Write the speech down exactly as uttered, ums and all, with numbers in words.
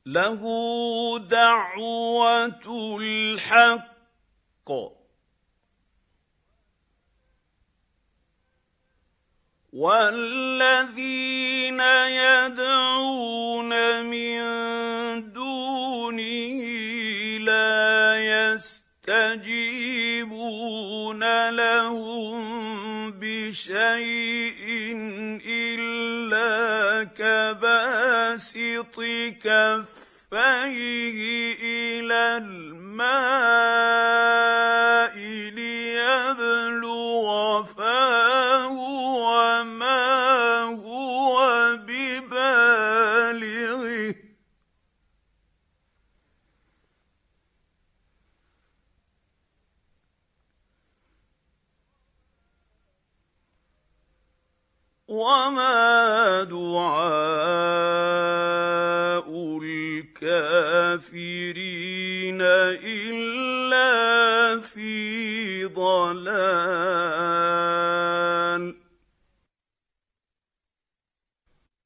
لَهُ دَعْوَةُ الْحَقِّ وَالَّذِينَ يَدْعُونَ مِن دُونِهِ لَا يَسْتَجِيبُونَ لَهُم بِشَيْءٍ إِلَّا كَبَاسِطِ كَفَّيْهِ إِلَى الْمَاءِ لِيَبْلُغَ فَاهُ وَمَا هُوَ بِبَالِغِهِ ۚ وَمَا دُعَاءُ الْكَافِرِينَ إِلَّا فِي ضَلَالٍ.